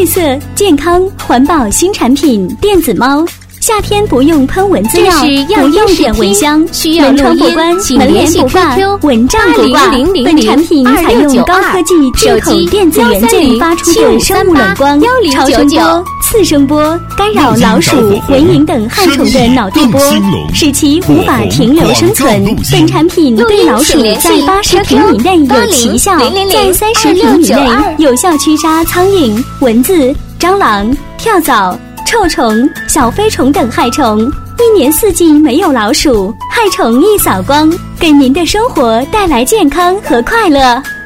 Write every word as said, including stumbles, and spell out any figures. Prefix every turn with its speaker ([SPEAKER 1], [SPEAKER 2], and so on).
[SPEAKER 1] 绿色、健康、环保新产品电子猫。夏天不用喷蚊子药，不用点蚊香，
[SPEAKER 2] 需要
[SPEAKER 1] 门窗不关，门帘不挂，蚊帐不挂。本产品采用高科技进口电子元件发出的生物冷光、超声波、次声波，干扰老鼠、蚊蝇等害虫的脑电波，使其无法停留生存。本产品对老鼠在八十平米内有奇效，在三十平米内有效驱杀苍蝇、蚊子、蟑螂、跳蚤、臭虫、小飞虫等害虫，一年四季没有老鼠，害虫一扫光，给您的生活带来健康和快乐。